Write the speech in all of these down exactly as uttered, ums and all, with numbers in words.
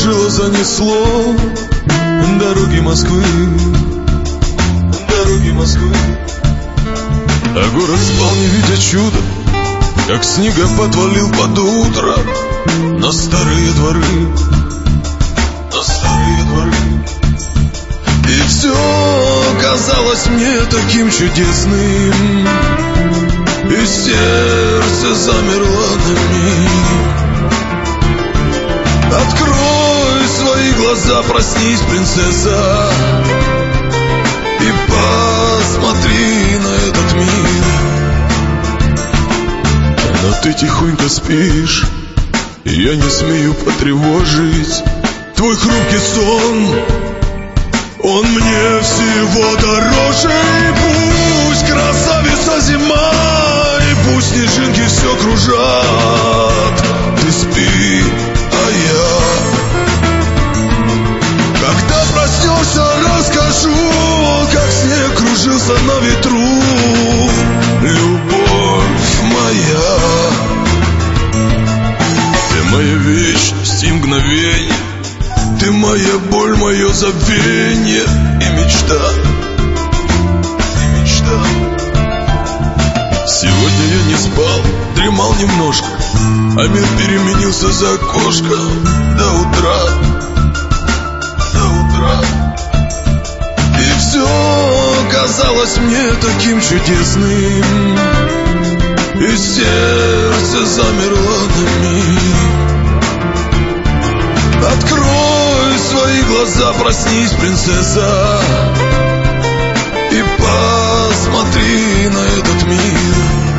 закружило, занесло дороги Москвы, дороги Москвы. А город спал, не видя чуда, как снегопад валил под утро на старые дворы, на старые дворы. И все казалось мне таким чудесным, и сердце замерло на миг. Открой свои глаза, проснись, принцесса, и посмотри на этот мир. Но ты тихонько спишь, и я не смею потревожить твой хрупкий сон. Он мне всего дороже. И пусть красавица зима, и пусть снежинки все кружат, ты спи, а я, когда проснешься, расскажу, как снег кружился на ветру. Любовь моя, ты моя вечность и мгновенье, ты моя боль, мое забвенье и мечта, и мечта. Сегодня я не спал, дремал немножко, а мир переменился за окошко до утра, до утра. И все казалось мне таким чудесным, и сердце замерло на миг. Открой свои глаза, проснись, принцесса, и посмотри на этот мир.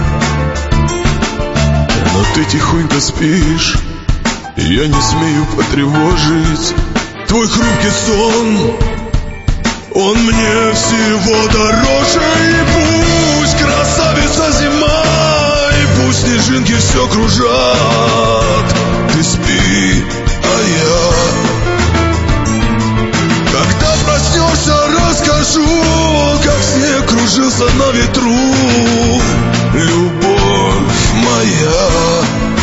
Но ты тихонько спишь, и я не смею потревожить твой хрупкий сон. Он мне всего дороже. И пусть красавица зима, и пусть снежинки все кружат, ты спи, а я, когда проснешься, расскажу, как снег кружился на ветру. Любовь моя.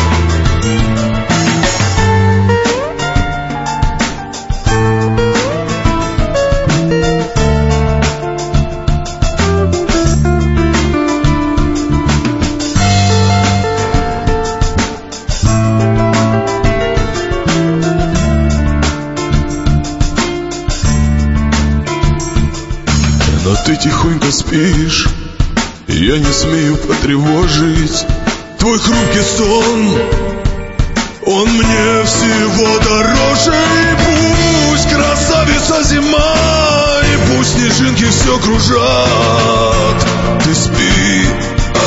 Но ты тихонько спишь, и я не смею потревожить твой хрупкий сон. Он мне всего дороже. И пусть красавица зима, и пусть снежинки все кружат, ты спи, а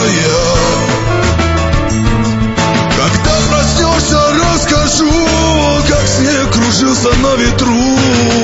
я, когда проснешься, расскажу, как снег кружился на ветру.